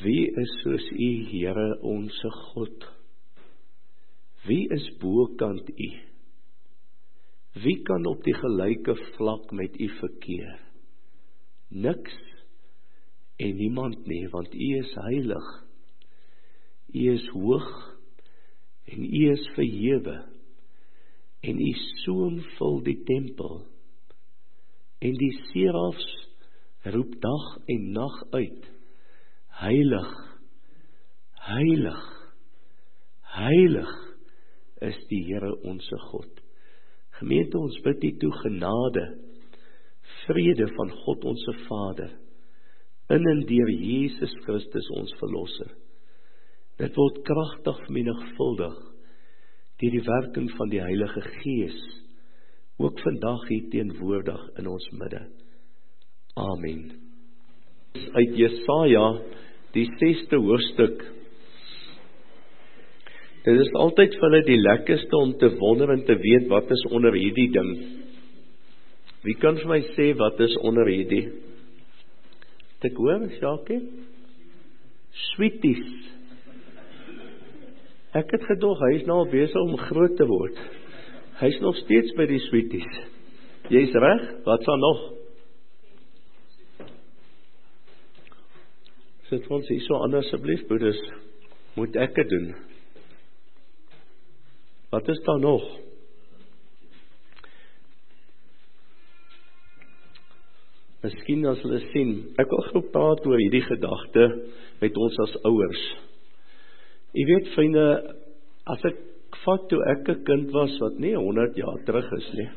Wie is soos U, Here onse God? Wie is bokant U? Wie kan op die gelyke vlak met U verkeer? Niks en niemand nie, want U is heilig. U is hoog en U is verhewe. En U soem vul die tempel. En die serafs roep dag en nag uit. Heilig, heilig, heilig is die Here onse God. Gemeente, ons bid U toe genade, vrede van God onse Vader, in en deur Jesus Christus ons Verlosser. Dit word kragtig vermenigvuldig deur die werking van die Heilige Gees, ook vandag hier teenwoordig in ons midde. Amen. Uit Jesaja, die 6de hoofstuk. Dit is altyd vir hulle die lekkerste om te wonder en te weet wat is onder hierdie ding. Wie kan vir my sê wat is onder hierdie? Het ek hoor, Sjaakie? Sweeties. Ek het gedog, hy is nou al besig om groot te word. Hy is nog steeds by die sweeties. Jy is reg, wat sal nog? Sit ons hier so aan asseblief, broeders. Moet ek het doen? Wat is daar nog? Miskien as hulle sien, ek wil gou praat oor hierdie gedagte met ons as ouers. Jy weet, vriende, as ek vat toe ek 'n kind was, wat nie 100 jaar terug is nie,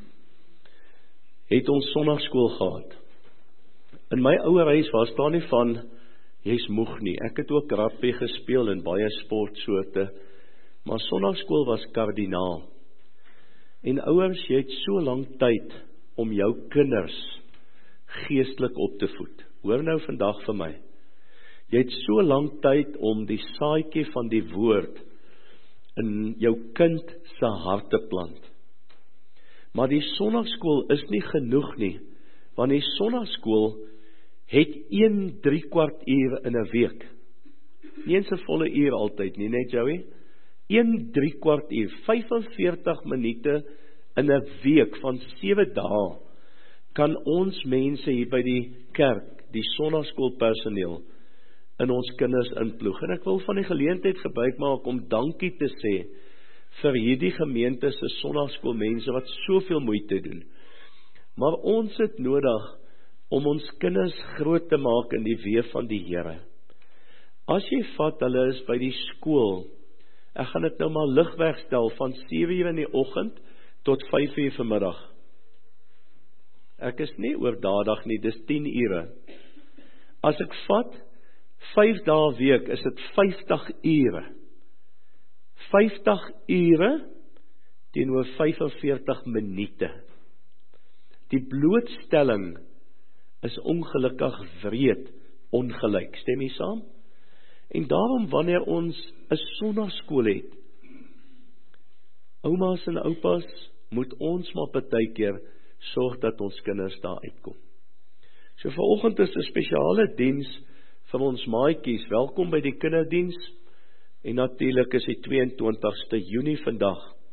het ons sondagskool gehad. In my ouer huis was daar nie van, jy's moeg nie. Ek het ook rugby gespeel en baie sportsoorte, maar sondagskool was kardinaal. En ouers, jy het so lang tyd om jou kinders geestelik op te voed. Hoor nou vandag vir my. Jy het so lang tyd om die saadjie van die woord in jou kind se hart te plant. Maar die sondagskool is nie genoeg nie, want die sondagskool het 1/3 uur in 'n week. Nie eens 'n volle uur altyd nie, net Joey. 1/3 uur, 45 minute in 'n week van 7 dae, kan ons mense hier by die kerk, die sondagskoolpersoneel, in ons kinders inploeg. En ek wil van die geleentheid gebruik maak om dankie te sê vir hierdie gemeente se sondagskoolmense wat soveel moeite doen. Maar ons het nodig om ons kinders groot te maak in die weë van die Here. As jy vat, hulle is by die skool, ek gaan dit nou maar ligweg stel, van 7 uur in die oggend tot 5 uur vanmiddag. Ek is nie oordadig nie, dis 10 ure. As ek vat, 5 dae 'n week, is dit 50 ure. 50 ure teenoor 45 minute. Die blootstelling is ongelukkig wreed ongelyk. Stem jy saam? En daarom wanneer ons 'n sondagskool het, oumas en oupas, moet ons maar partykeer sorg dat ons kinders daar uitkom. So vanoggend is 'n spesiale diens vir ons maatjies. Welkom by die kinderdiens. En natuurlik is die 22ste Junie vandag.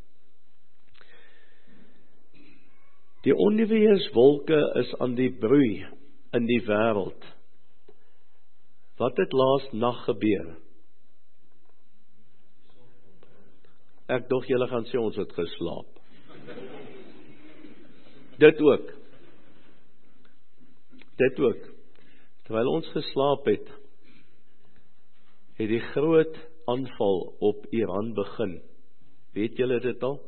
Die onweerswolke is aan die broei in die wêreld. Wat het laas nag gebeur? Ek dog julle gaan sê ons het geslaap. Dit ook. Terwyl ons geslaap het die groot aanval op Iran begin. Weet julle dit al?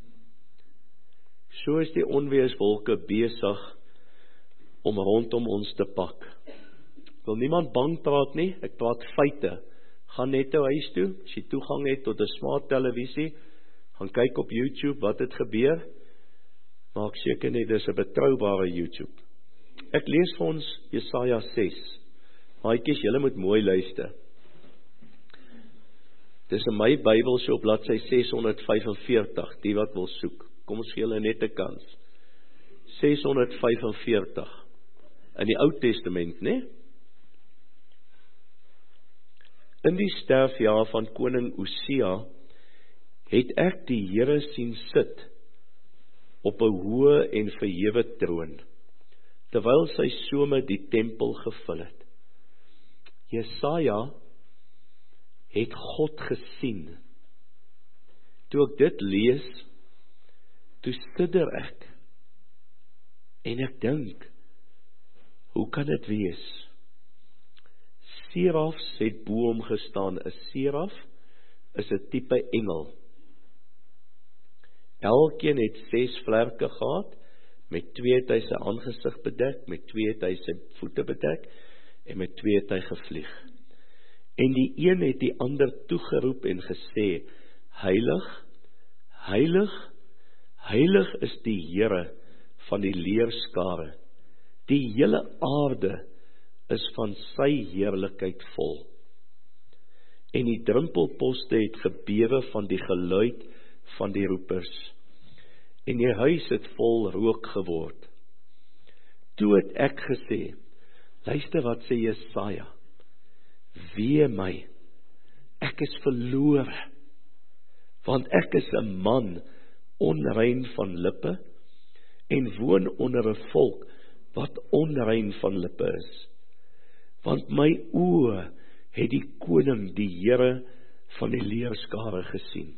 So is die onweerswolke besig om rondom ons te pak. Wil niemand bang praat nie, ek praat feite. Gaan net nou huis toe, as jy toegang het tot 'n smart televisie, gaan kyk op YouTube wat het gebeur, maak seker net dis 'n betroubare YouTube. Ek lees vir ons Jesaja 6. Maatjies, julle moet mooi luister. Dis in my Bybel so op bladsy 645, die wat wil soek. Kom ons gee hulle net 'n kans. 645 in die Ou Testament, né? In die sterfjaar van koning Osia het ek die Here sien sit op 'n hoë en verhewe troon, terwyl sy some die tempel gevul het. Jesaja het God gesien. Toe ek dit lees, toe sidder ek, en ek dink, hoe kan dit wees? Serafs het bo hom gestaan. 'n seraf is 'n tipe engel. Elkeen het 6 vlerke gehad, met 2 het hy sy aangesig bedek, met 2 het hy sy voete bedek, en met 2 het hy gevlieg. En die een het die ander toegeroep en gesê, Heilig, heilig, heilig is die Here van die leerskare. Die hele aarde is van sy heerlikheid vol. En die drempelposte het gebewe van die geluid van die roepers. En die huis het vol rook geword. Toe het ek gesê, luister wat sê Jesaja, wee my, ek is verlore, want ek is 'n man onrein van lippe, en woon onder 'n volk wat onrein van lippe is. Want my oë het die koning, die Here van die leerskare gesien.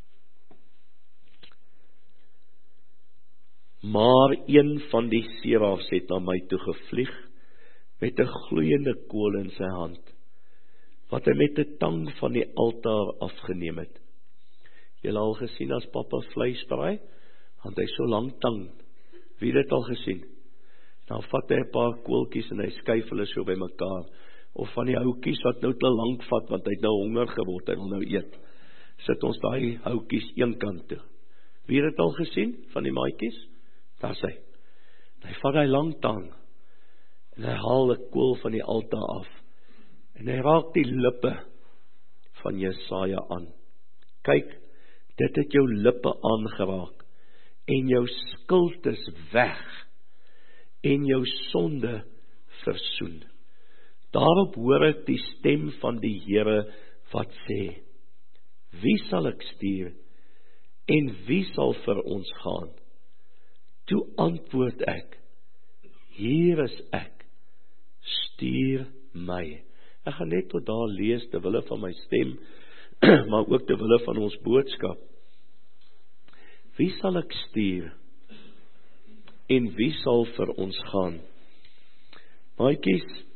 Maar een van die serafs het na my toe gevlieg, met 'n gloeiende kool in sy hand, wat hy met 'n tang van die altaar afgeneem het. Julle al gesien as pappa vleis braai, want hy so lank tang. Wie het dit al gesien? Dan vat hy 'n paar kooltjies en hy skuif hulle so by mekaar. Of van die houtjies wat nou te lank vat, want hy het nou honger geword, hy wil nou eet. Sit ons daai houtjies een kant toe. Wie het dit al gesien van die maatjies? Daar is hy. Hy vat hy lang tang en hy haal 'n kool van die altaar af. En hy raak die lippe van Jesaja aan. Kyk, dit het jou lippe aangeraak en jou skuld is weg en jou sonde versoen. Daarop hoor ek die stem van die Here wat sê, wie sal ek stuur en wie sal vir ons gaan? Toe antwoord ek, hier is ek, stuur my. Ek gaan net tot daar lees ter wille van my stem, maar ook ter wille van ons boodskap. Wie sal ek stuur en wie sal vir ons gaan? Maatjies,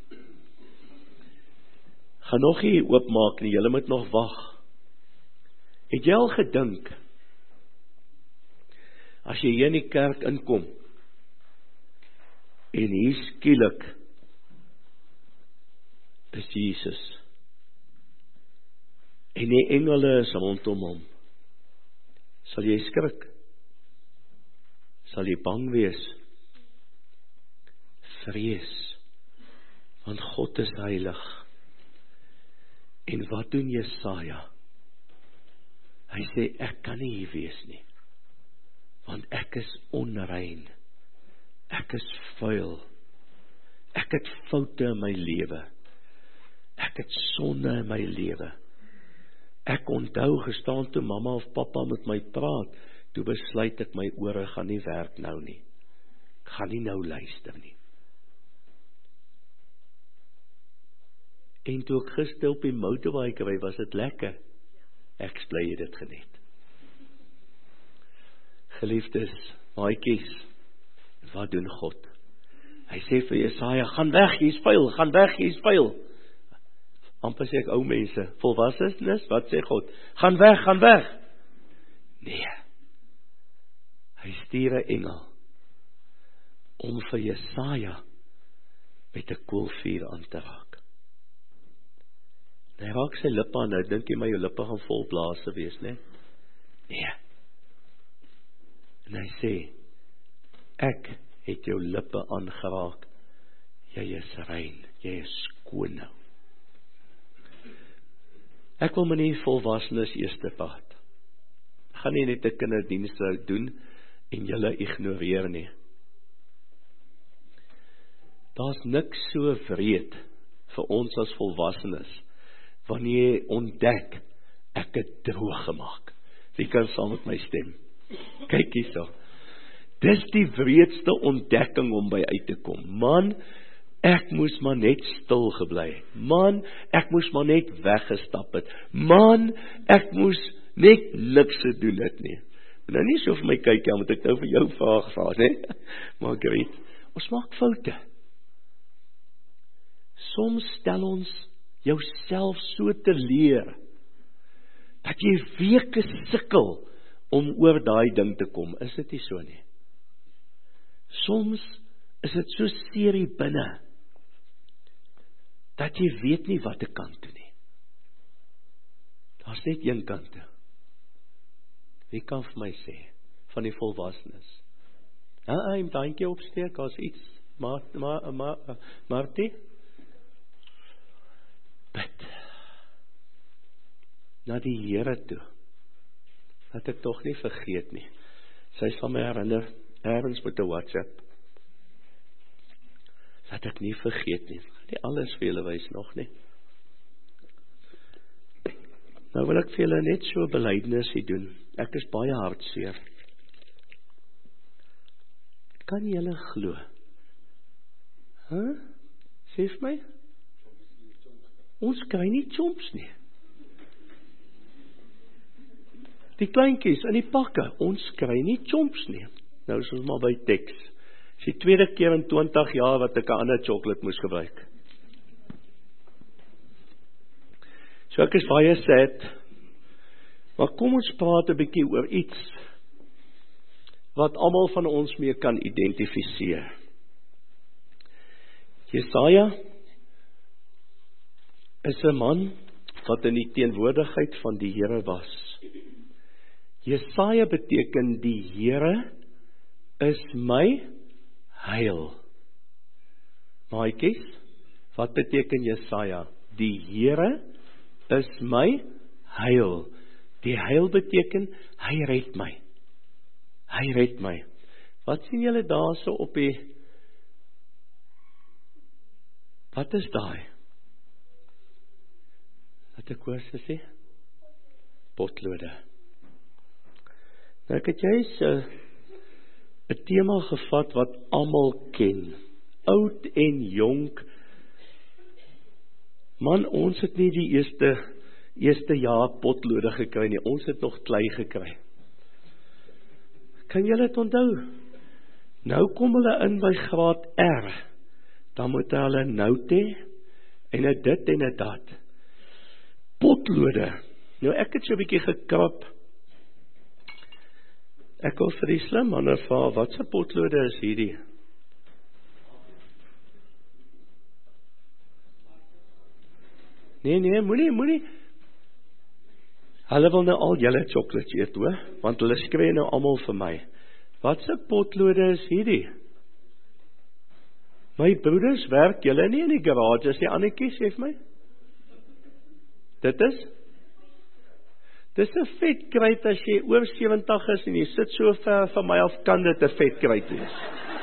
gaan nog nie oopmaak nie, julle moet nog wag. Het jy al gedink, as jy hier in die kerk inkom, en hier skielik is Jesus, en die engele is rondom hom, sal jy skrik? Sal jy bang wees? Vrees, want God is heilig. En wat doen Jesaja? Hy sê, ek kan nie hier wees nie, want ek is onrein, ek is vuil, ek het foute in my lewe, ek het sonde in my lewe. Ek onthou gestaan toe mamma of pappa met my praat, toe besluit ek my ore gaan nie werk nou nie, ek gaan nie nou luister nie. En toe ek gister op die motorway ry, was dit lekker. Ek bly jy dit geniet. Geliefdes, maatjies, wat doen God? Hy sê vir Jesaja, gaan weg, jy is vuil, gaan weg, jy is vuil. Amper sê ek ou mense, volwassenes, wat sê God? Gaan weg, gaan weg. Nee. Hy stuur 'n engel om vir Jesaja met 'n koolvuur aan te raak. Hy raak sy lippe aan, nou dink jy my jou lippe gaan vol blase wees, né? Nee. En hy sê, ek het jou lippe aangeraak, jy is rein, jy is skoon nou. Ek wil my nie volwassenes eerste paad. Ek gaan nie net 'n kinderdienste doen en julle ignoreer nie. Daar's niks so wreed vir ons as volwassenes wanneer jy ontdek, ek het droog gemaak. Wie kan saam met my stem? Kyk hierso. Dis die wreedste ontdekking om by uit te kom. Man, ek moes maar net stil gebly. Man, ek moes maar net weggestap het. Man, ek moes net niks gedoen het nie. Nou nie so vir my kyk, ja, moet ek nou vir jou vraag vra, nee? Margriet, ons maak foute. Soms stel ons jouself so teleer, dat jy weke sukkel om oor daai ding te kom. Is dit nie so nie? Soms is dit so seer hier binne, dat jy weet nie wat te kant toe nie. Daar's net een kant toe. Wie kan vir my sê, van die volwassenes? Hy moet eintjie opsteek as iets, Martie? Bid. Na die Here toe. Dat ek tog nie vergeet nie. Sy sal my herinner, ergens met 'n WhatsApp. Dat ek nie vergeet nie. Nie alles vir julle wys nog nie. Nou wil ek vir julle net so 'n belydenis hier doen. Ek is baie hartseer. Kan julle glo? Sê vir my? Ons kry nie chomps nie. Die kleintjies in die pakke, ons kry nie chomps nie. Nou is ons maar by teks. Dis die tweede keer in 20 jaar wat ek 'n ander chocolate moes gebruik. So ek is baie sad. Maar kom ons praat 'n bietjie oor iets wat almal van ons mee kan identifiseer. Jesaja is 'n man wat in die teenwoordigheid van die Here was. Jesaja beteken die Here is my heil. Maatjies, wat beteken Jesaja? Die Here is my heil. Die heil beteken hy red my. Hy red my. Wat sien julle daarso op die? Wat is daai? Wat ek hoor sê? Potlode. Nou ek het juist 'n tema gevat wat almal ken. Oud en jonk. Man, ons het nie die eerste jaar potlode gekry nie. Ons het nog klei gekry. Kan julle dit onthou? Nou kom hulle in by graad R. Dan moet hulle 'n nout hê en 'n dit en 'n dat. Potlode. Nou ek het so 'n bietjie gekrap. Ek wil vir die slim manne vra, wat se potlode is hierdie? Nee, moenie. Hulle wil nou al julle chocolates eet, hoor, want hulle skree nou almal vir my. Wat se potlode is hierdie? My broeders werk julle nie in die garage, is die annetjies, sê vir my? Dit is? Dis 'n vetkruit as jy oor 70 is en jy sit so ver van my af, kan dit 'n vetkruit wees.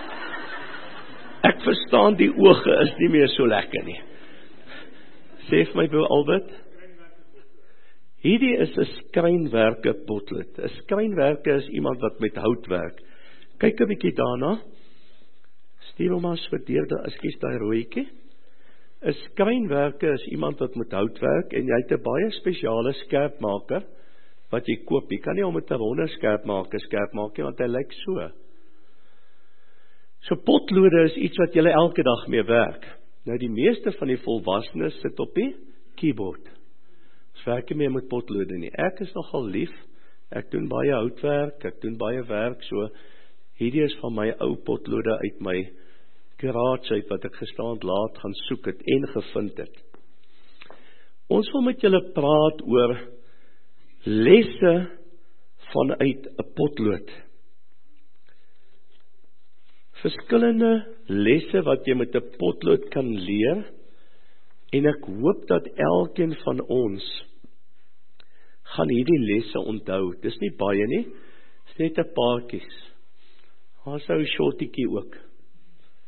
Ek verstaan die oë is nie meer so lekker nie. Sê vir my broer Albert. Hierdie is 'n skrynwerke potlood. 'n Skrynwerke is iemand wat met hout werk. Kyk 'n bietjie daarna. Stuur hom as verdeelde, ekskuus daai rooietjie. 'n Skrynwerke is iemand wat met hout werk en jy het 'n baie spesiale skerpmaker wat jy koop. Jy kan nie om met 'n ronde skerpmaker skerp maak nie, want hy lyk so. So potlode is iets wat jy elke dag mee werk. Nou die meeste van die volwassenes sit op die keyboard. Ons werk nie meer met potlode nie. Ek is nogal lief. Ek doen baie houtwerk, ek doen baie werk, so hierdie is van my ou potlode uit my garage uit wat ek gisteraand laat gaan soek het en gevind het. Ons wil met julle praat oor lesse vanuit 'n potlood. Verskillende lesse wat jy met 'n potlood kan leer, en ek hoop dat elkeen van ons gaan hierdie lesse onthou. Dis nie baie nie, dis net 'n paartjies. Daar is 'n shortjie ook.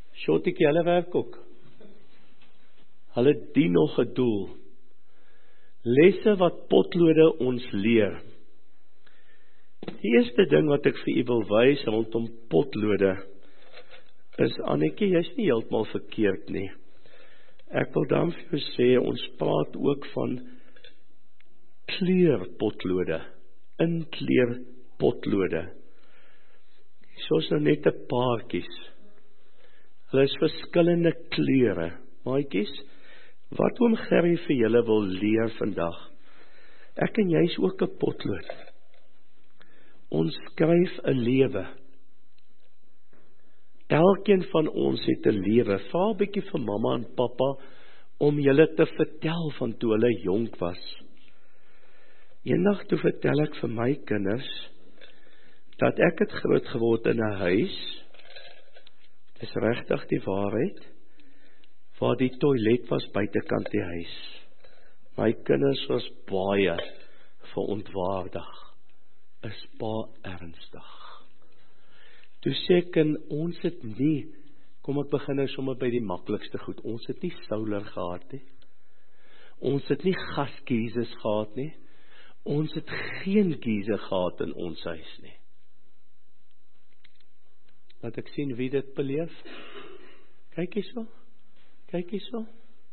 Shortjie, hulle werk ook. Hulle dien nog 'n doel. Lesse wat potlode ons leer. Die eerste ding wat ek vir u wil wys rondom potlode is, Annetjie, jy's nie heeltemal verkeerd nie. Ek wil dan vir jou sê, ons praat ook van kleurpotlode, inkleurpotlode. Soos nou net 'n paartjies. Hulle is verskillende kleure. Maatjies, wat oom Gerrie vir julle wil leer vandag? Ek en jy is ook 'n potlood. Ons skryf 'n lewe. Elkeen van ons het 'n lewe. Vra 'n bietjie vir mamma en pappa om julle te vertel van toe hulle jonk was. Eendag toe vertel ek vir my kinders dat ek het groot geword in 'n huis. Dis regtig die waarheid, waar die toilet was buitekant die huis. My kinders was baie verontwaardig. Is baie ernstig. Toe sê ek, ons het nie, kom ek begin nou sommer by die maklikste goed, ons het nie Souler gehad nie. Ons het nie gaskieses gehad nie. Ons het geen giezer gehad in ons huis nie. Laat ek sien wie dit beleef. Kyk hierso. Kyk hierso.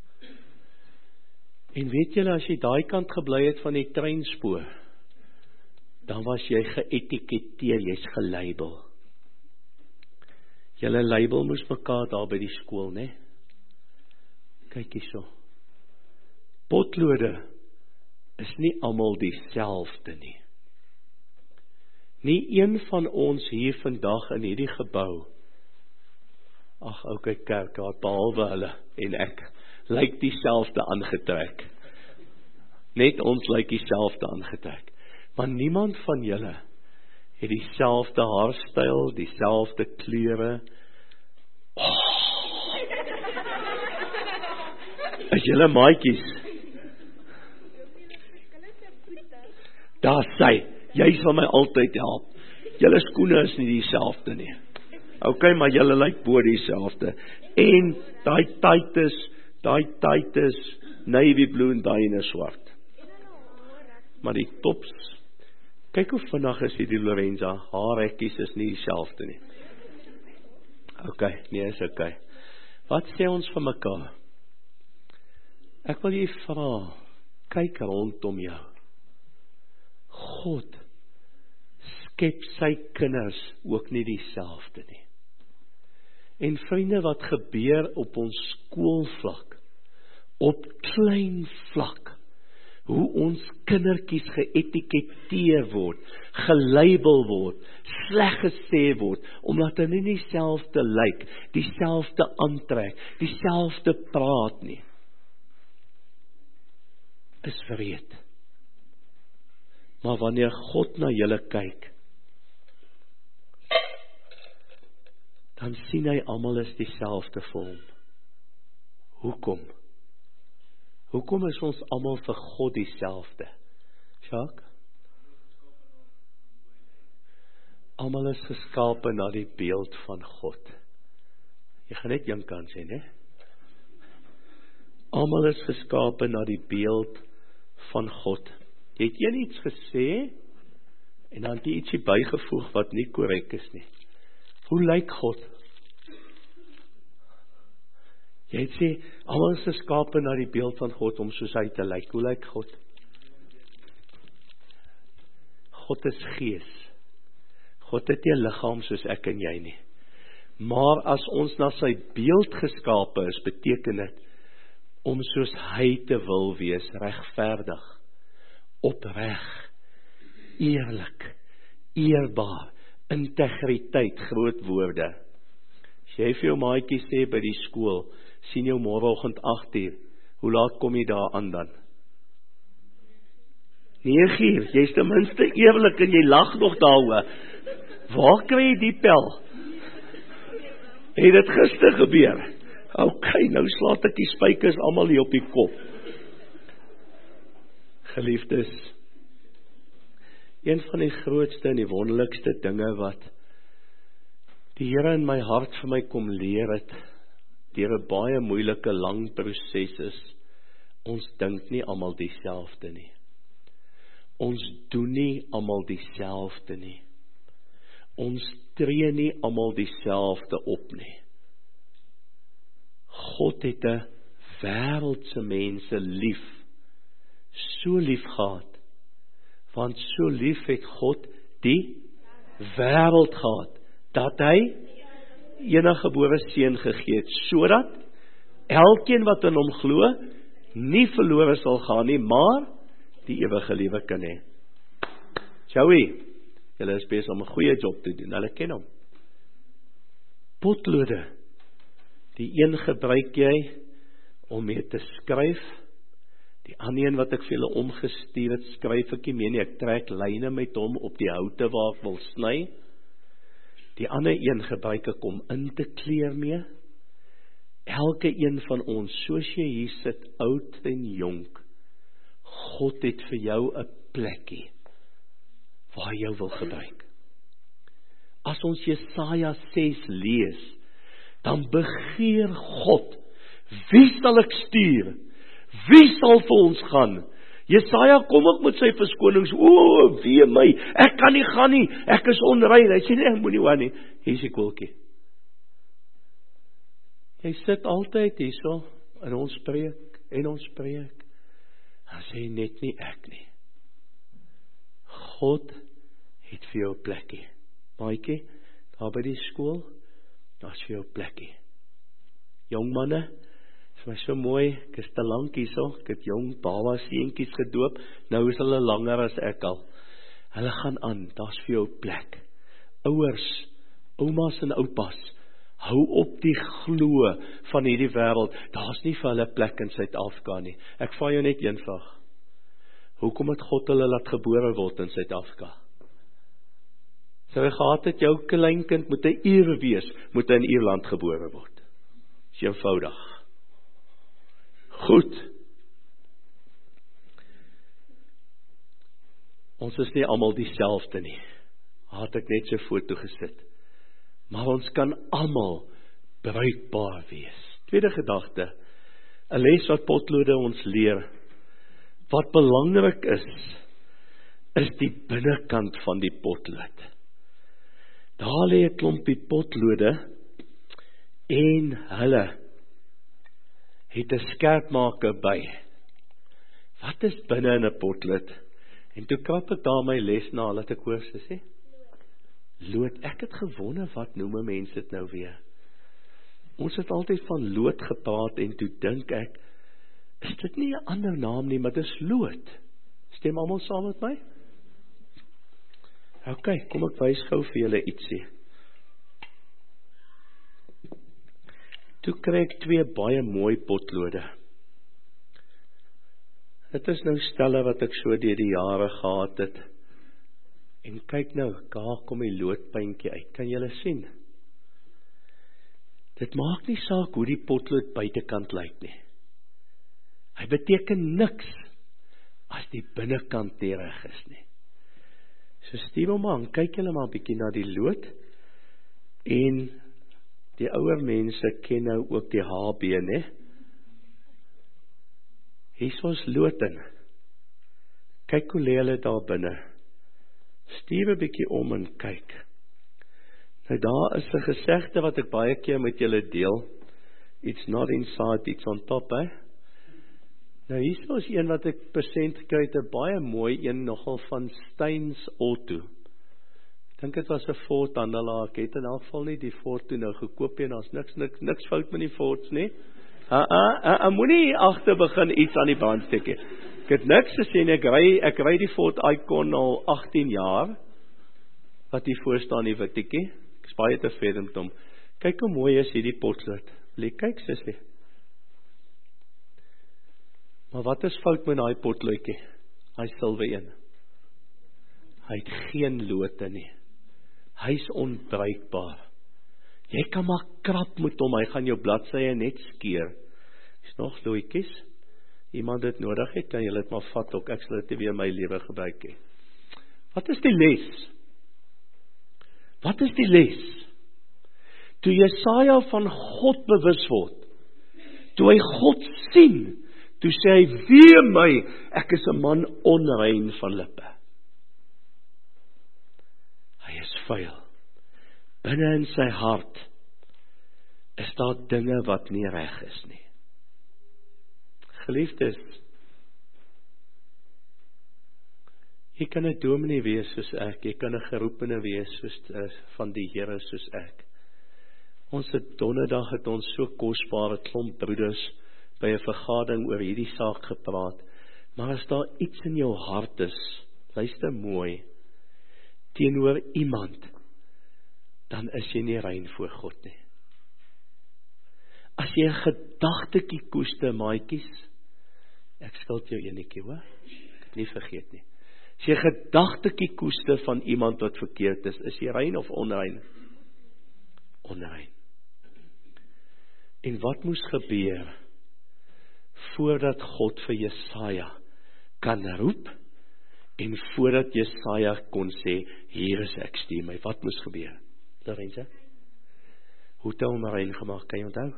En weet julle, as jy daai kant gebly het van die treinspoor, dan was jy geetiketeer, jy's gelabel. Julle label moes mekaar daar by die skool, né? Kyk hierso. Potlode is nie almal dieselfde nie. Nie een van ons hier vandag in hierdie gebou, okay, kerk, behalwe hulle en ek, lyk dieselfde aangetrek. Net ons lyk dieselfde aangetrek. Maar niemand van julle het dieselfde haarstyl, dieselfde kleure. Is julle maatjies? Daar sê, jy sal my altyd help. Julle skoene is nie dieselfde nie. Okay, maar julle lyk bo dieselfde. En daai tightes, navy blue en daai ene swart. Maar die tops, kyk hoe vinnig is die Lorenza, haar rekkies is nie dieselfde nie. Okay, nee, is okay. Wat sê ons vir mekaar? Ek wil jy vra, kyk rondom jou. God skep sy kinders ook nie dieselfde nie. En vriende, wat gebeur op ons skoolvlak, op klein vlak, hoe ons kindertjies geetiketeer word, gelabel word, sleg gesê word, omdat hulle nie dieselfde lyk, dieselfde aantrek, dieselfde praat nie. Is wreed. Maar wanneer God na julle kyk, dan sien hy almal is dieselfde vir hom. Hoekom? Hoekom is ons almal vir God dieselfde? Jacques? Almal is geskape na die beeld van God. Jy gaan net een kant sê, né? Almal is geskape na die beeld van God. Jy het een iets gesê, en dan het jy ietsie bygevoeg wat nie korrek is nie. Hoe lyk God? Jy het sê, almal is geskape na die beeld van God om soos hy te lyk. Hoe lyk God? God is gees. God het nie 'n liggaam soos ek en jy nie. Maar as ons na sy beeld geskape is, beteken dit om soos hy te wil wees, regverdig, opreg, eerlik, eerbaar, integriteit, groot woorde. As jy vir jou maatjie sê by die skool, sien jou môreoggend 8:00, hoe laat kom jy daar aan dan? 9:00, jy's ten minste eerlik en jy lag nog daaroor. Waar kry jy die pel? Het dit gister gebeur? Okay, nou slaat ek die spykers almal hier op die kop. Geliefdes, een van die grootste en die wonderlikste dinge wat die Here in my hart vir my kom leer het, deur 'n baie moeilike lang proses is, Ons dink nie almal dieselfde nie. Ons doen nie almal dieselfde nie. Ons tree nie almal dieselfde op nie. God het 'n wêreldse mense lief, so lief gehad, want so lief het God die wêreld gehad, dat hy enige gebore seun gegee het, sodat elkeen wat in hom glo, nie verlore sal gaan nie, maar die ewige lewe kan hê. Joey, julle is besig om 'n goeie job te doen, hulle ken hom. Potlode, die een gebruik jy om mee te skryf, die ander een wat ek vir julle omgestuur het, skryf ek nie meer nie, ek trek lyne met hom op die houte waar ek wil sny. Die ander een gebruik ek om in te kleur mee. Elke een van ons, soos jy hier sit, oud en jonk, God het vir jou 'n plekkie waar hy jou wil gebruik. As ons Jesaja 6 lees, dan begeer God, wie sal ek stuur? Wie sal vir ons gaan? Jesaja kom ook met sy verskonings, wee my, ek kan nie gaan nie, ek is onrein. Hy sê nee, moenie hoor nie, hier is die koeltjie. Jy sit altyd hierso, en ons preek, dan sê net nie ek nie. God het vir jou plekkie. Maatjie, daar by die skool, daar is vir jou plekkie. Jong manne, is my so mooi, ek is te lank hierso, ek het jong baba seentjies gedoop, nou is hulle langer as ek al. Hulle gaan aan, daar is vir jou plek. Ouers, oumas en oupas, hou op die glo van hierdie wêreld, daar is nie vir hulle plek in Suid-Afrika nie. Ek vra jou net eenvoudig, hoekom het God hulle laat gebore word in Suid-Afrika? Sou hy gehad het, jou kleinkind moet 'n Ier wees, moet hy in Ierland gebore word. Is eenvoudig. Goed. Ons is nie almal dieselfde nie. Had ek net so foto gesit. Maar ons kan almal bruikbaar wees. Tweede gedagte, 'n les wat potlode ons leer. Wat belangrik is die binnekant van die potlood. Daar lê 'n klompie potlode en hulle het 'n skerpmaker by. Wat is binne in 'n potlood? En toe krap ek daar my les na, laat ek hoor, sê. Lood, ek het gewonder, wat noem mense dit nou weer? Ons het altyd van lood gepraat en toe dink ek, is dit nie 'n ander naam nie, maar dit is lood. Stem almal saam met my? Ok, kom ek wys gou vir julle ietsie. Toe kry ek 2 baie mooi potlode. Dit is nou stelle wat ek so deur die jare gehad het. En kyk nou, daar kom die loodpuntjie uit. Kan julle sien? Dit maak nie saak hoe die potlood buitekant lyk nie. Hy beteken niks as die binnekant nie reg is nie. So stuur hom aan, kyk julle maar 'n bietjie na die lood. En die ouer mense ken nou ook die HB, né? Hier is ons lood in. Kyk hoe lê hulle daar binne. Stuur 'n bietjie om en kyk. Nou daar is 'n gesegde wat ek baie keer met julle deel. It's not inside, it's on top, hè? Nou hier is een wat ek persent gekry het, 'n baie mooi een nogal van Steins Auto. Ek dink dit was 'n Ford handelaar, ek het in elk geval nie die Ford toe nou gekoop en daar's niks fout met die Fords nie. Moenie agter begin iets aan die band steek. Ek het niks gesê nie, ek ry die Ford Icon al 18 jaar, wat hier voor staan die Wittetjie. Ek is baie tevrede met hom. Kyk hoe mooi is hierdie potlood. Wil jy kyk, sussie? Maar wat is fout met daai potloodjie? Hy silwer een. Hy het geen lote nie. Hy's onbruikbaar. Jy kan maar krap met hom, hy gaan jou bladsye net skeur. Is nog loetjies? Iemand dit nodig het, kan jy dit maar vat ook. Ek sal dit weer in my lewe gebruik hê. Wat is die les? Wat is die les? Toe Jesaja van God bewus word, toe hy God sien, Toe sê hy, wee my, ek is 'n man onrein van lippe. Hy is vuil. Binne in sy hart is daar dinge wat nie reg is nie. Geliefdes, jy kan 'n dominee wees soos ek, jy kan 'n geroepene wees soos van die Here soos ek. Ons het donderdag het ons so kosbare klomp broeders by 'n vergadering oor hierdie saak gepraat, maar as daar iets in jou hart is, luister mooi, teenoor iemand, dan is jy nie rein voor God nie. As jy 'n gedagtetjie koester, maatjies, ek skuld jou enetjie, hoor, ek het nie vergeet nie. As jy 'n gedagtetjie koester van iemand wat verkeerd is jy rein of onrein? Onrein. En wat moes gebeur voordat God vir Jesaja kan roep en voordat Jesaja kon sê, hier is ek, stuur my? Wat moes gebeur? Lorenza? Hoe het hy hom rein gemaak, kan jy onthou?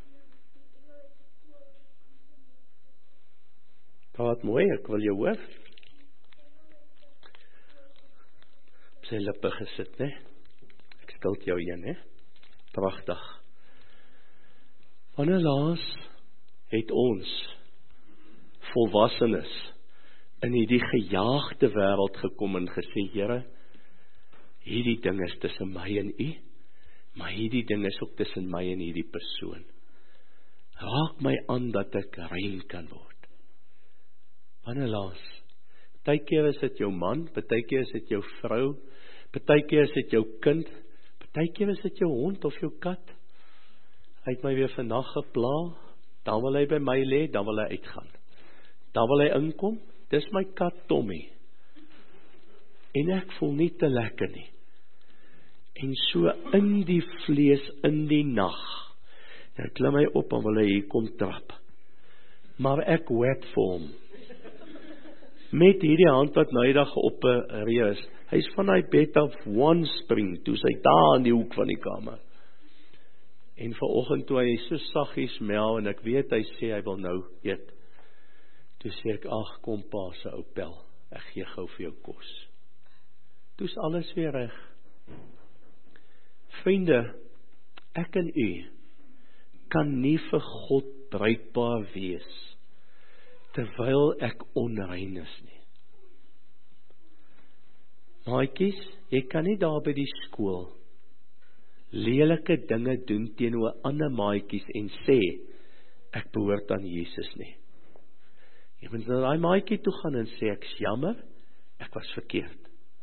Praat mooi, ek wil jou hoor. Op sy lippe gesit, ne? Ek skuld jou een, ne? Pragtig. Wanneer laas het ons volwassenes in hierdie gejaagde wêreld gekom en gesê, Here, hierdie ding is tussen my en U, maar hierdie ding is ook tussen my en hierdie persoon. Raak my aan dat ek rein kan word. Wanneer laas? Partykeer is dit jou man, partykeer is dit jou vrou, partykeer is dit jou kind, partykeer is dit jou hond of jou kat. Hy het my weer vandag gepla, dan wil hy by my lê, dan wil hy uitgaan. Dan wil hy inkom, dis my kat Tommy. En ek voel nie te lekker nie. En so in die vlees, in die nag, hy klim hy op en wil hy hier kom trap. Maar ek wet vir hom. Met hierdie hand wat naaidag geopereer is, hy is van hy bed af one spring, toe hy daar in die hoek van die kamer. En vanoggend toe hy so saggies mel, en ek weet hy sê hy wil nou eet, toe sê ek, ag kom pa se ou pel, ek gee gou vir jou kos. Toe is alles weer reg. Vriende, ek en u kan nie vir God bruikbaar wees terwyl ek onrein is nie. Maatjies, jy kan nie daar by die skool lelike dinge doen teenoor ander maatjies en sê, ek behoort aan Jesus nie. Jy moet na daai maatjie toe gaan en sê, ek is jammer, ek was verkeerd.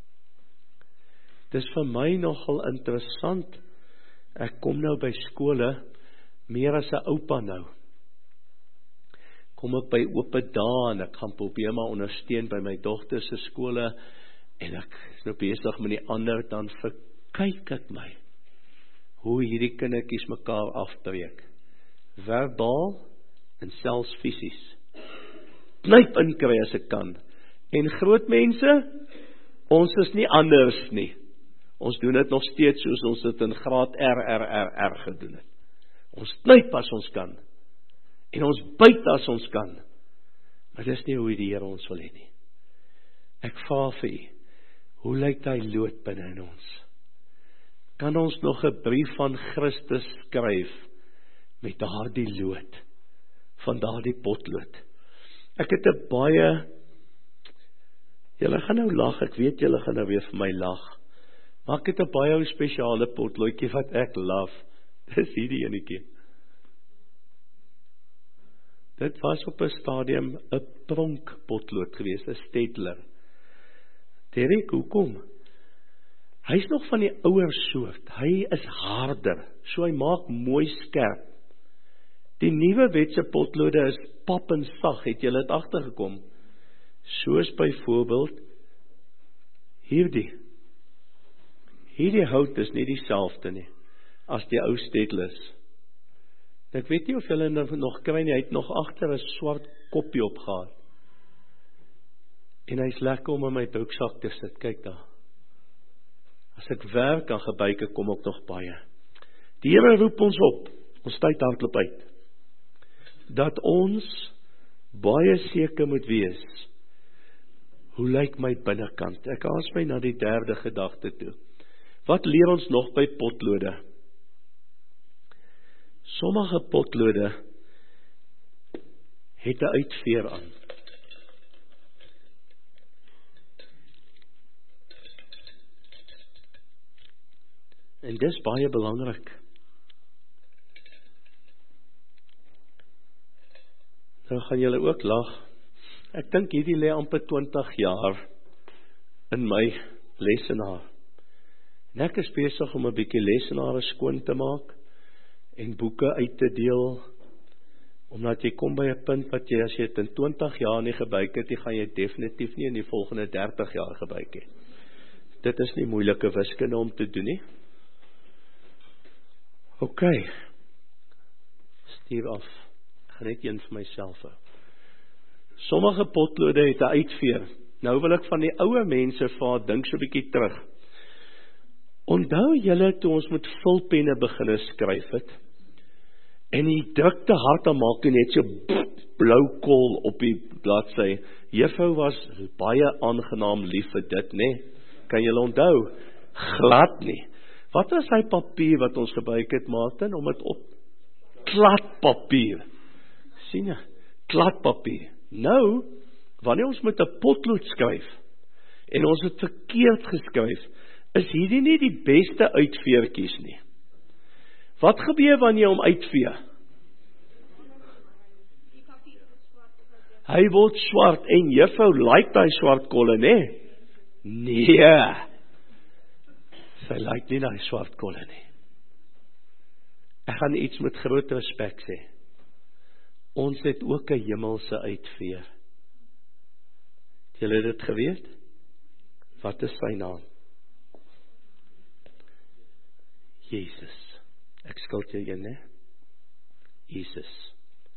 Dis vir my nogal interessant, ek kom nou by skole, meer as 'n oupa nou. Kom ek by ope dae en ek gaan probeer maar ondersteun by my dogter se skole, en ek is nou besig met die ander, dan verkyk ek my, hoe hierdie kindertjies mekaar afbreek, verbaal en selfs fisies. Knyp inkry as ek kan. En groot mense, ons is nie anders nie. Ons doen dit nog steeds soos ons dit in graad R gedoen het. Ons knyp as ons kan. En ons byt as ons kan. Maar dis nie hoe die Here ons wil hê nie. Ek vra vir u, hoe lyk daai lood binne in ons? Kan ons nog 'n brief van Christus skryf met daardie lood, van daardie potlood? Ek het 'n baie, julle gaan nou lag, ek weet julle gaan nou weer vir my lag, maar ek het 'n baie spesiale potloodjie wat ek love, dis hierdie enetjie. Dit was op 'n stadium 'n pronk potlood geweest, 'n Stedler. Derek, hoekom? Hy is nog van die ouer soort, hy is harder, so hy maak mooi skerp. Die nuwe wetse potlode is pap en sag, het julle dit agtergekom? Soos byvoorbeeld hierdie hout is nie dieselfde nie, as die ou Stedlers. Ek weet nie of julle nog kry nie, hy het nog agter 'n swart koppie opgehad. En hy's lekker om in my broeksak te sit, kyk daar. As ek werk aan gebyke, kom ek nog baie. Die Here roep ons op, ons tyd hardloop uit, dat ons baie seker moet wees, hoe lyk my binnekant? Ek haas my na die derde gedagte toe. Wat leer ons nog by potlode? Sommige potlode het 'n uitveer aan. En dis baie belangrik. Nou gaan julle ook lag. Ek dink hierdie lê amper 20 jaar in my lesenaar. En ek is besig om 'n bietjie lesenare skoon te maak en boeke uit te deel, omdat jy kom by 'n punt wat jy, as jy dit in 20 jaar nie gebruik het, gaan jy definitief nie in die volgende 30 jaar gebruik het. Dit is nie moeilike wiskunde om te doen nie. OK, stuur af. Ek gaan net een vir myself hou. Sommige potlode het 'n uitveer. Nou wil ek van die ouer mense vra, dink so 'n bietjie terug. Onthou julle toe ons met vulpenne begin skryf het, en die drukte harte maak net so blou kool op die bladsy. Juffrou was baie aangenaam lief vir dit, né? Kan julle onthou? Glad nie. Wat was hy papier wat ons gebruik het, Martin, om dit op? Kladpapier. Sien jy? Kladpapier. Nou, wanneer ons met 'n potlood skryf, en ons het verkeerd geskryf, is hierdie nie die beste uitveertjies nie. Wat gebeur wanneer jy hom uitvee? Hy word swart, en juffrou like daai swart kolle, né? Nee. Sy like nie daai swart kolle nie. Ek gaan iets met groot respek sê. Ons het ook 'n hemelse uitveer. Het julle dit geweet? Wat is sy naam? Jesus. Ek skuld jou een, né? Jesus.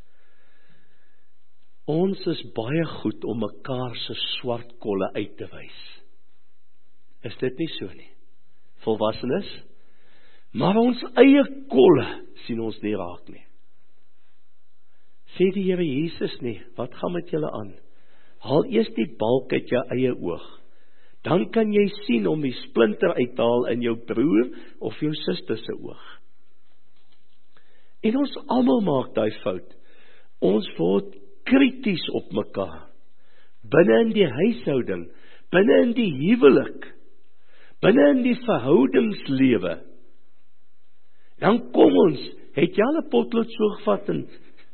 Ons is baie goed om mekaar se swart kolle uit te wys. Is dit nie so nie? Volwassenes? Maar ons eie kolle sien ons nie raak nie. Sê die Here Jesus nie, wat gaan met julle aan? Haal eers die balk uit jou eie oog. Dan kan jy sien om die splinter uit te haal in jou broer of jou suster se oog. En ons almal maak daai fout. Ons word krities op mekaar. Binne in die huishouding, binne in die huwelik, binne in die verhoudingslewe. Dan kom ons, het jy al 'n potlood so gevat en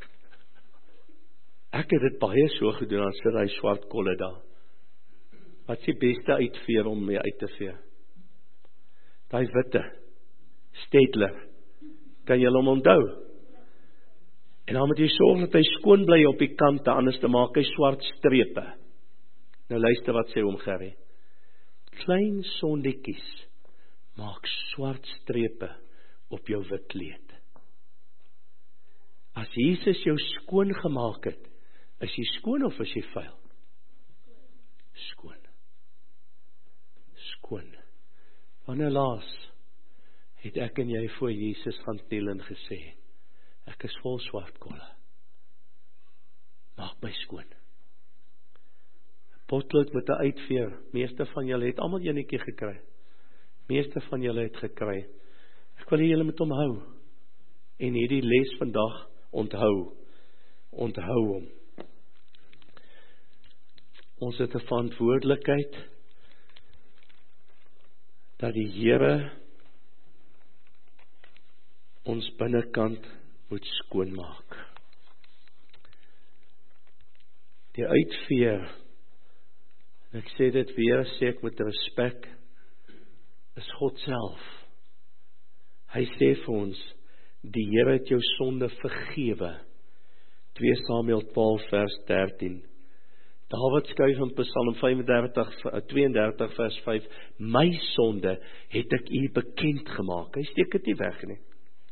ek het dit baie so gedoen, dan sit hy swart kolle daar. Wat is die beste uitveer om mee uit te vee? Daai witte, Stedler, kan jy hom onthou? En dan moet jy sorg dat hy skoon bly op die kante, anders te maak hy swart strepe. Nou luister wat sê oom Gerrie. Klein sondetjies maak swart strepe op jou wit leed. As Jesus jou skoon gemaak het, is jy skoon of is jy vuil? Skoon. Skoon. Wanneer laas het ek en jy voor Jesus gaan tel en gesê, ek is vol swart kolle. Maak my skoon. Potlood met 'n uitveer. Meeste van julle het almal eenetjie gekry. Meeste van julle het gekry. Ek wil hê julle moet onthou. En hierdie les vandag onthou. Onthou hom. Ons het 'n verantwoordelikheid dat die Here ons binnekant moet skoonmaak. Die uitveer, en ek sê dit weer, sê ek met respek, is God self. Hy sê vir ons, die Here het jou sonde vergewe. 2 Samuel 12 vers 13. Dawid skryf in Psalm 32 vers 5, my sonde het ek u bekend gemaak. Hy steek dit nie weg nie.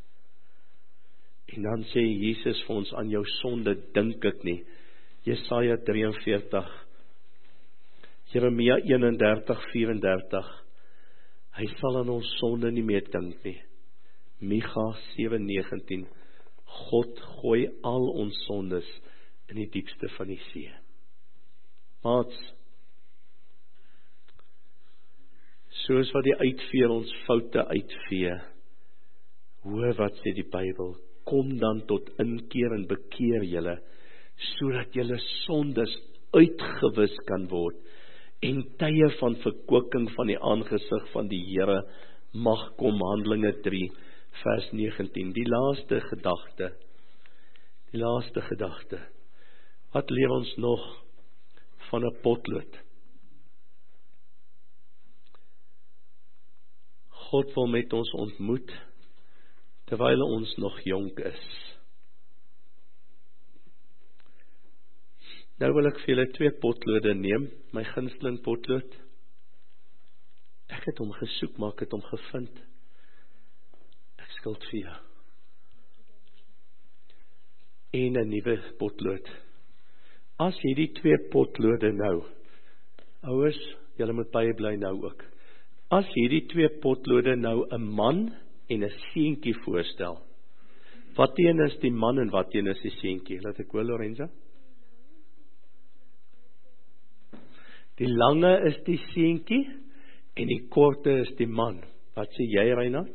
En dan sê Jesus vir ons, aan jou sonde dink ek nie. Jesaja 43, Jeremia 31:34, hy sal aan ons sonde nie meer dink nie. Micha 7:19, God gooi al ons sondes in die diepste van die see. Maats, soos wat die uitveer ons foute uitvee, hoor wat sê die Bybel, kom dan tot inkeer en bekeer julle, sodat julle sondes uitgewis kan word, en tye van verkwikking van die aangesig van die Here mag kom. Handelinge 3 vers 19, die laaste gedagte, wat leer ons nog van 'n potlood? God wil met ons ontmoet, terwyl ons nog jonk is. Nou wil ek vir julle 2 potlode neem, my gunsteling potlood. Ek het hom gesoek, maar ek het hom gevind. Ek skuld vir jou. En 'n nuwe potlood. As hierdie 2 potlode nou, ouers, julle moet by bly nou ook. As hierdie 2 potlode nou 'n man en 'n seentjie voorstel, wat een is die man en wat een is die seentjie? Laat ek hoor, Lorenza. Die lange is die seentjie en die korte is die man. Wat sê jy, Reinhard?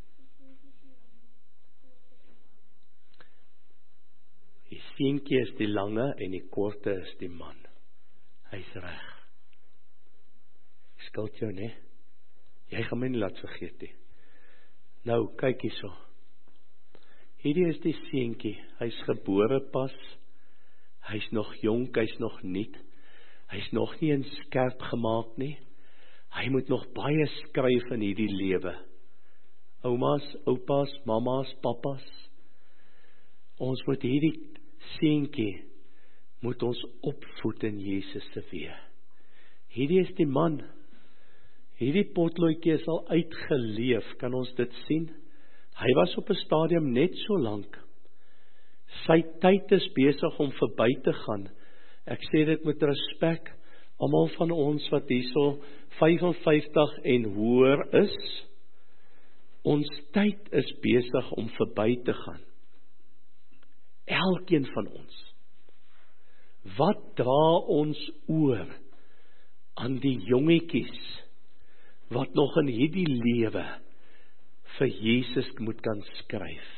Die seentjie is die lange en die korte is die man. Hy's reg. Ek skuld jou, né? Jy gaan my nie laat vergeet nie. Nou, kyk hierso. Hierdie is die seentjie. Hy's gebore pas. Hy's nog jonk, hy's nog nuut. Hy's nog nie in skerp gemaak nie. Hy moet nog baie skryf in hierdie lewe. Oumas, oupas, mamas, papas. Ons moet hierdie seentjie moet ons opvoed in Jesus se weë. Hierdie is die man. Hierdie potloodjie is al uitgeleef, kan ons dit sien? Hy was op 'n stadium net so lank. Sy tyd is besig om verby te gaan. Ek sê dit met respek, almal van ons wat hierso 55 en hoër is, ons tyd is besig om verby te gaan. Elkeen van ons. Wat dra ons oor aan die jongetjies wat nog in hierdie lewe vir Jesus moet kan skryf?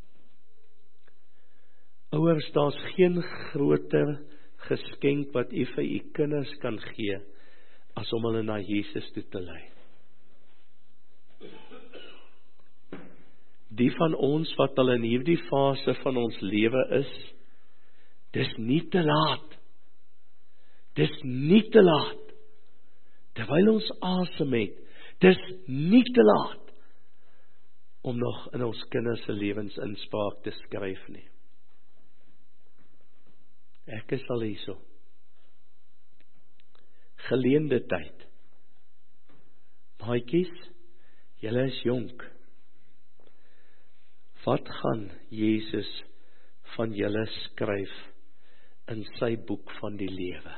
Ouers, daar's geen groter geskenk wat u vir u kinders kan gee as om hulle na Jesus toe te lei. Die van ons wat al in hierdie fase van ons lewe is, dis nie te laat. Dis nie te laat. Terwyl ons asem het, dis nie te laat om nog in ons kinders se lewens inspraak te skryf nie. Ek is al hierso. Geleende tyd. Maatjies, julle is jonk. Wat gaan Jesus van julle skryf in sy boek van die lewe?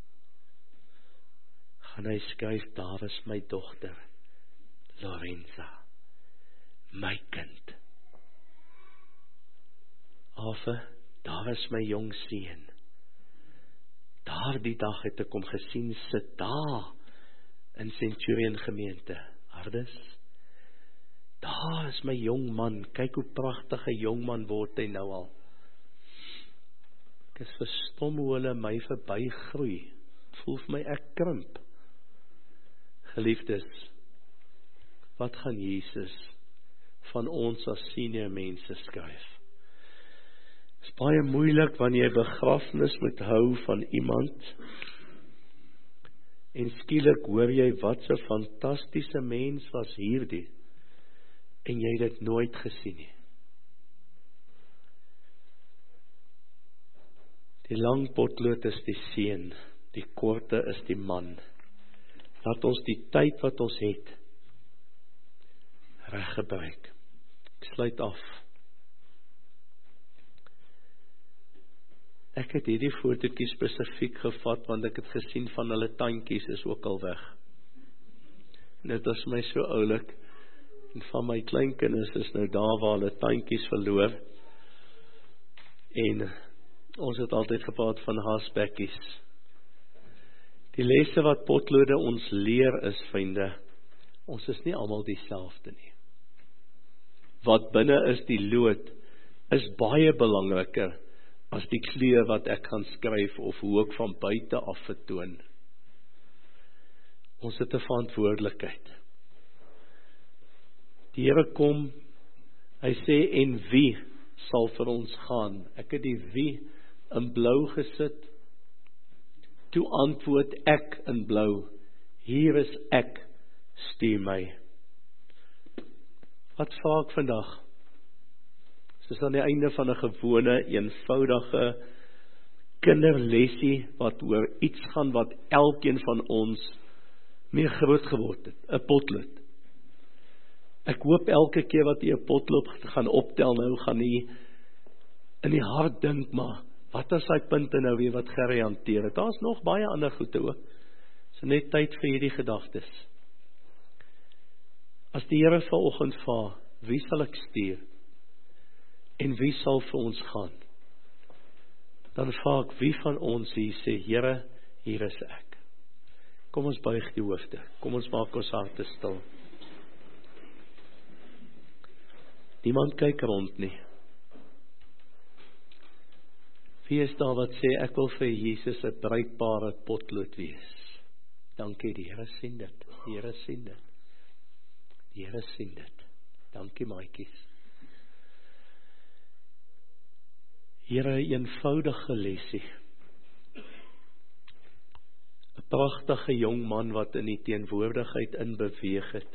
Gaan hy skryf, daar is my dogter, Lorenza, my kind. Ave, daar is my jong seun. Daardie dag het ek hom gesien sit daar in Centurion gemeente. Hardes, daar is my jong man, kyk hoe pragtige jong man word hy nou al. Ek is verstom hoe hulle my verby groei. Voel vir my ek krimp. Geliefdes, wat gaan Jesus van ons as senior mense skryf? Het is baie moeilik wanneer jy begrafnis moet hou van iemand en skielik hoor jy wat so fantastiese mens was hierdie en jy het dit nooit gesien nie. Die lang potlood is die seun, die korte is die man. Laat ons die tyd wat ons het reg gebruik. Ek sluit af. Ek het hierdie fotootjie spesifiek gevat want ek het gesien van hulle tandjies is ook al weg. En dit was my so oulik. En van my kleinkinders is nou daar waar hulle tandjies verloor. En Ons het altyd gepraat van haasbekkies. Die lesse wat potlode ons leer is, vriende, ons is nie almal dieselfde nie. Wat binne is die lood, is baie belangriker as die kleur wat ek gaan skryf of hoe ek van buite af vertoon. Ons het 'n verantwoordelikheid. Die Here kom, hy sê, en wie sal vir ons gaan? Ek het die wie in blou gesit. Toe antwoord ek in blou, hier is ek, stuur my. Wat vra ek vandag? Dis aan die einde van 'n gewone, eenvoudige kinderlesie wat oor iets gaan wat elkeen van ons mee groot geword het, 'n potlood. Ek hoop elke keer wat jy 'n potlood gaan optel, nou gaan jy in die hart dink, maar wat is daai punte nou weer wat Gerry hanteer het? Daar's nog baie ander goede ook. So net tyd vir hierdie gedagtes. As die Here vanoggend vra, wie sal ek stuur? En wie sal vir ons gaan? Dan vra ek, wie van ons hier sê, Here, hier is ek. Kom ons buig die hoofde. Kom ons maak ons harte stil. Niemand kyk rond nie. Wie is daar wat sê, ek wil vir Jesus 'n bruikbare potlood wees? Dankie, die Here sien dit. Die Here sien dit. Die Here sien dit. Dankie, maatjies. Here, 'n eenvoudige lesie. 'n Pragtige jong man wat in die teenwoordigheid inbeweeg het.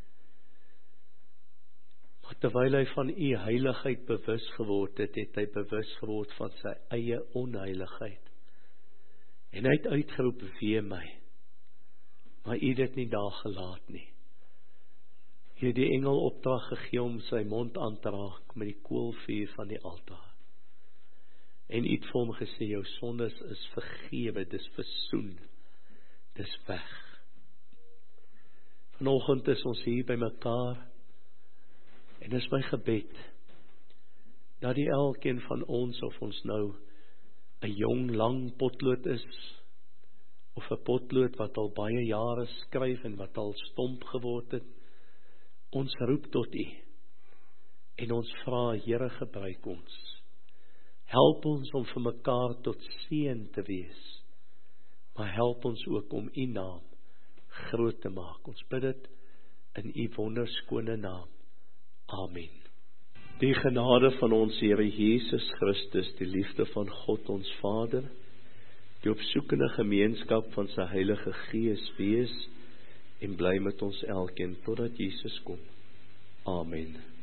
Maar terwyl hy van u heiligheid bewus geword het, het hy bewus geword van sy eie onheiligheid. En hy het uitgeroep, wee my. Maar u het dit nie daar gelaat nie. U het die engel opdrag gegee om sy mond aan te raak met die koolvuur van die altaar. En u het vir hom gesê, jou sondes is vergewe, dis versoen, dis weg. Vanoggend is ons hier by mekaar, en dis my gebed, dat die elkeen van ons, of ons nou 'n jong, lang potlood is, of 'n potlood wat al baie jare skryf, en wat al stomp geword het, ons roep tot u, en ons vra, Here, gebruik ons. Help ons om vir mekaar tot seën te wees, maar help ons ook om u naam groot te maak. Ons bid dit in u wonderskone naam. Amen. Die genade van ons Here Jesus Christus, die liefde van God ons Vader, die opsoekende gemeenskap van sy Heilige Gees wees en bly met ons elkeen totdat Jesus kom. Amen.